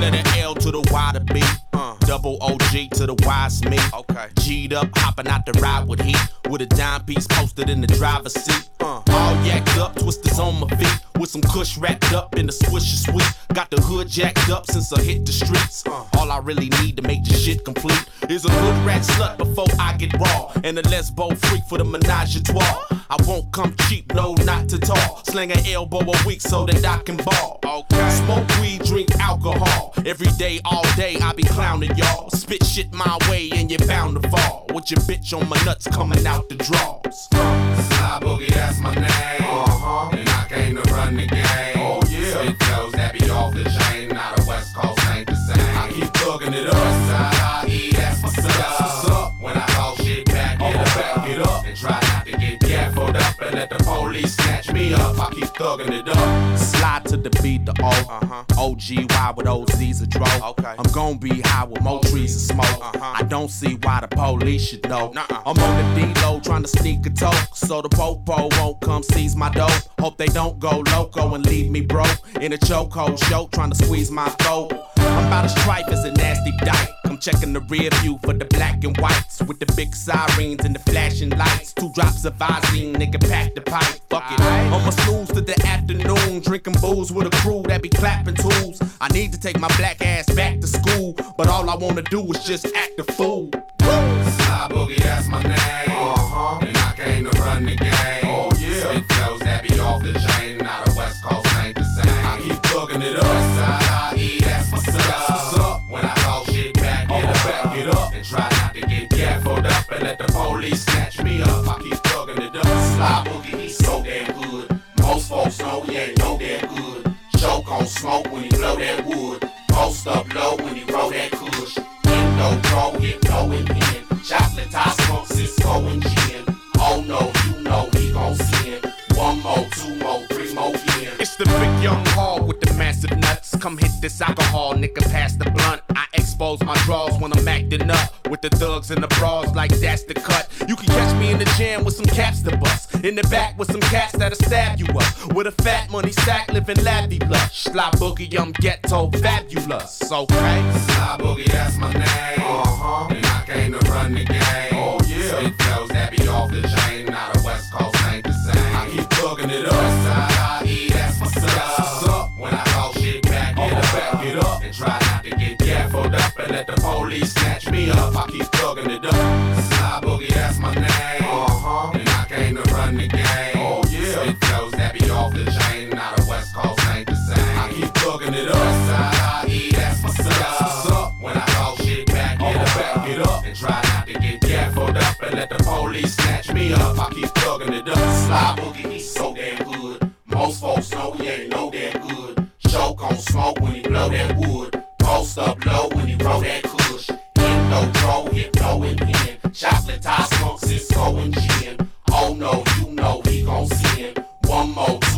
letter L to the Y to B. Double OG to the Y's me. Okay. G'd up, hopping out the ride with heat. With a dime piece posted in the driver's seat. All yacked up, twisters on my feet. With some kush wrapped up in the swisher sweet. Got the hood jacked up since I hit the streets. All I really need to make this shit complete is a hood rat slut before I get raw. And a lesbo freak for the menage a trois. I won't come cheap, no, not to talk. Slang an elbow a week so that I can ball. Okay. Smoke weed, drink alcohol. Every day, all day, I be clowning y'all. Spit shit my way and you're bound to fall. With your bitch on my nuts coming out the draws. Sly Boogie, that's my name. And I came to run the game. Oh yeah. Spit flows that be off the chain. Now the West Coast ain't the same. I keep thugging it up. Westside IE, that's what's up. When I talk shit, back it up. And try not to get gaffled up and let the police snatch me up. I keep thugging it up. Slide to the beat, the O. OGY with OZ's a dro. Okay. I'm gon' be high with more trees and smoke. I don't see why the police should know. I'm on the D-Lo trying to sneak a toke. So the popo won't come seize my dope. Hope they don't go loco and leave me broke. In a chokehold show trying to squeeze my throat. I'm about as stripe as a nasty dyke. I'm checking the rear view for the black and whites. With the big sirens and the flashing lights. 2 drops of Visine, nigga pack the pipe. Fuck it. I'ma snooze to the afternoon. Drinking booze with a crew that be clapping tools. I need to take my black ass back to school. But all I wanna do is just act a fool. Sly Boogie, that's my name. And I came to run the game. Oh yeah. Spit flows that be off the chain. Now the West Coast ain't the same. I keep thugging it up. Westside IE, that's what's up. When I talk shit, back it up. And try not to get gaffled up and let the police snatch me up. I keep thugging it up. Sly Boogie, he's so damn good. Most folks know he ain't no damn good. Choke on smoke when he blow that wood. Post up low when he roll that kush. Indo pro, hit no in hand. Chocolate top smoke, Cisco and gin. Oh no, you know he gon' sin. 1 more, 2 more, 3 more again. It's the big young hog with the massive nuts. Come hit this alcohol, nigga, pass the blunt. I expose my draws when I'm acting up. With the thugs and the bras, like that's the cut. You can catch me in the jam with some caps to bust. In the back with some cats that'll stab you up. With a fat money stack, living lavvy lush. Sly Boogie, I'm ghetto fabulous, okay? Sly Boogie, that's my name. And I came to run the game. Oh yeah. Spit flows that be off the chain. Now the West Coast ain't the same. I keep thugging it up. Westside IE, that's what's up. When I talk shit, back it up. And try not to get gaffled up and let the police snatch me up. I keep thugging it up. Sly Boogie, that's my name. And I came to run the game. Oh yeah. Spit flows that be off the chain. Now the West Coast ain't the same. I keep thugging it up. Westside IE, that's what's up. When I talk shit, back it up. And try not to get gaffled up and let the police snatch me up. I keep thugging it up. Sly Boogie, he's so damn good. Most folks know he ain't no damn good. Choke on smoke when he blow that wood. Post up low when he roll that kush. Indo pro, hit no in hand. Chocolate top smoke, Cisco and gin. Oh no, you know he gon' sin. 1 more,